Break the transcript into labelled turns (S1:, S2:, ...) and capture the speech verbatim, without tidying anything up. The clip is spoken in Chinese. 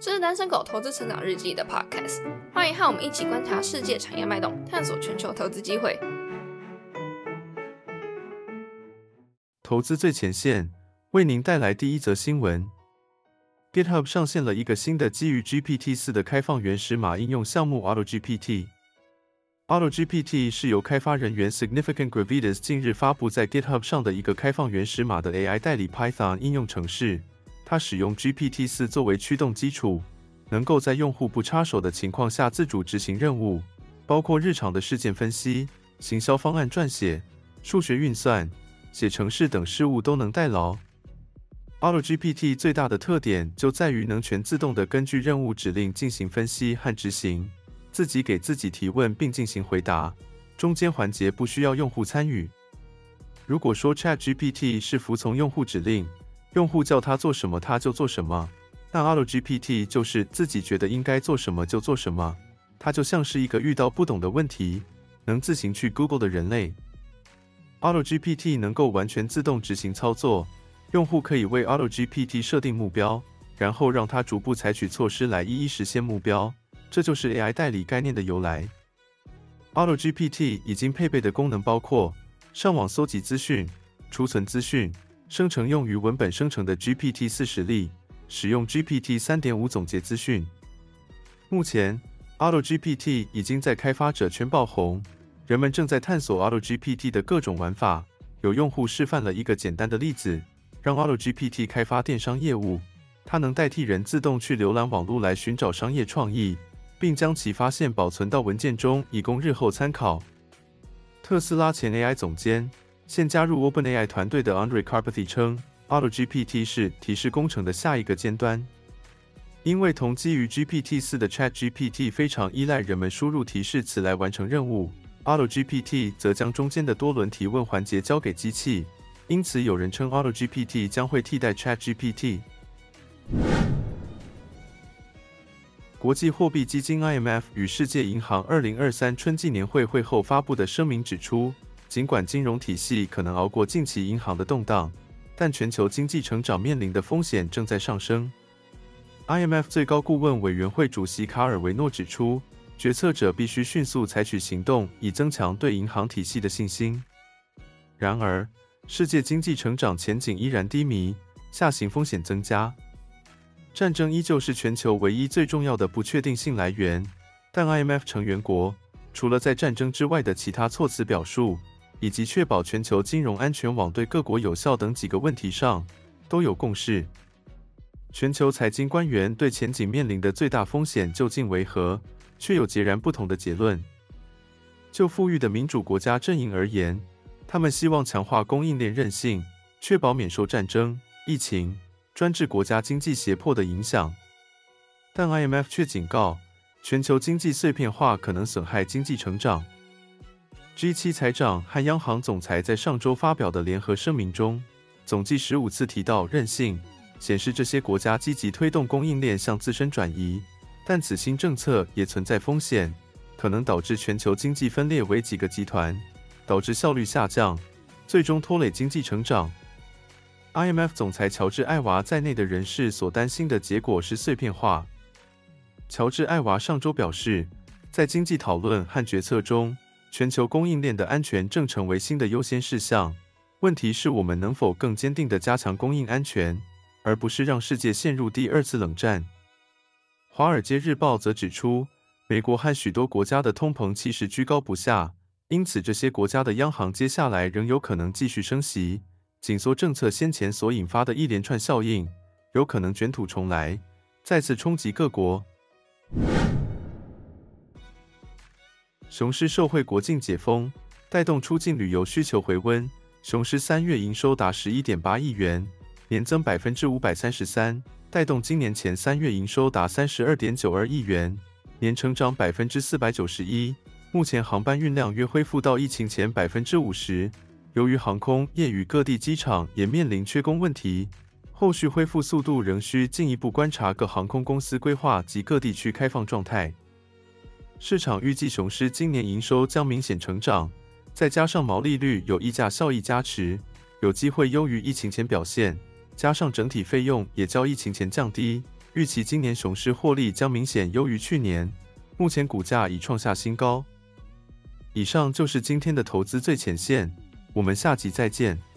S1: 这是单身狗投资成长日记的 podcast， 欢迎和我们一起观察世界产业脉动，探索全球投资机会。
S2: 投资最前线，为您带来第一则新闻。GitHub 上线了一个新的基于 G P T 四 的开放原始码应用项目 AutoGPT。AutoGPT 是由开发人员 Significant Gravitas 近日发布在 GitHub 上的一个开放原始码的 A I 代理 Python 应用程式。它使用 G P T 四 作为驱动基础，能够在用户不插手的情况下自主执行任务，包括日常的事件分析、行销方案撰写、数学运算、写程式等事务都能代劳。AutoGPT 最大的特点就在于能全自动地根据任务指令进行分析和执行，自己给自己提问并进行回答，中间环节不需要用户参与。如果说 ChatGPT 是服从用户指令，用户叫它做什么它就做什么，那 AutoGPT 就是自己觉得应该做什么就做什么，它就像是一个遇到不懂的问题，能自行去 Google 的人类。AutoGPT 能够完全自动执行操作，用户可以为 AutoGPT 设定目标，然后让它逐步采取措施来一一实现目标，这就是 A I 代理概念的由来。AutoGPT 已经配备的功能包括上网搜集资讯、储存资讯、生成用于文本生成的 G P T 四 实例，使用 G P T 三点五 总结资讯。目前 AutoGPT 已经在开发者圈爆红，人们正在探索 AutoGPT 的各种玩法。有用户示范了一个简单的例子，让 AutoGPT 开发电商业务，它能代替人自动去浏览网络来寻找商业创意，并将其发现保存到文件中，以供日后参考。特斯拉前 A I 总监，现加入 OpenAI 团队的 Andre Karpathy 称 ，AutoGPT 是提示工程的下一个尖端。因为同基于 G P T 四 的 ChatGPT 非常依赖人们输入提示词来完成任务， AutoGPT 则将中间的多轮提问环节交给机器，因此有人称 AutoGPT 将会替代 ChatGPT。国际货币基金 I M F 与世界银行二零二三春季年会会后发布的声明指出，尽管金融体系可能熬过近期银行的动荡，但全球经济成长面临的风险正在上升。I M F 最高顾问委员会主席卡尔维诺指出，决策者必须迅速采取行动，以增强对银行体系的信心。然而，世界经济成长前景依然低迷，下行风险增加。战争依旧是全球唯一最重要的不确定性来源，但 I M F 成员国除了在战争之外的其他措辞表述，以及确保全球金融安全网对各国有效等几个问题上，都有共识。全球财经官员对前景面临的最大风险究竟为何，却有截然不同的结论。就富裕的民主国家阵营而言，他们希望强化供应链韧性，确保免受战争、疫情、专制国家经济胁迫的影响。但 I M F 却警告，全球经济碎片化可能损害经济成长。G 七 财长和央行总裁在上周发表的联合声明中，总计十五次提到韧性，显示这些国家积极推动供应链向自身转移，但此新政策也存在风险，可能导致全球经济分裂为几个集团，导致效率下降，最终拖累经济成长。I M F 总裁乔治·艾娃在内的人士所担心的结果是碎片化。乔治·艾娃上周表示，在经济讨论和决策中，全球供应链的安全正成为新的优先事项。问题是我们能否更坚定地加强供应安全，而不是让世界陷入第二次冷战。华尔街日报则指出，美国和许多国家的通膨其实居高不下，因此这些国家的央行接下来仍有可能继续升息。紧缩政策先前所引发的一连串效应，有可能卷土重来，再次冲击各国。雄狮受惠国境解封，带动出境旅游需求回温。雄狮三月营收达 十一点八亿元，年增 百分之五百三十三， 带动今年前三月营收达 三十二点九二亿元，年成长 百分之四百九十一。目前航班运量约恢复到疫情前 百分之五十。由于航空业与各地机场也面临缺工问题，后续恢复速度仍需进一步观察各航空公司规划及各地区开放状态。市场预计雄狮今年营收将明显成长，再加上毛利率有溢价效益加持，有机会优于疫情前表现，加上整体费用也较疫情前降低， 预期今年雄狮获利将明显优于去年，目前股价已创下新高。以上就是今天的投资最前线，我们下集再见。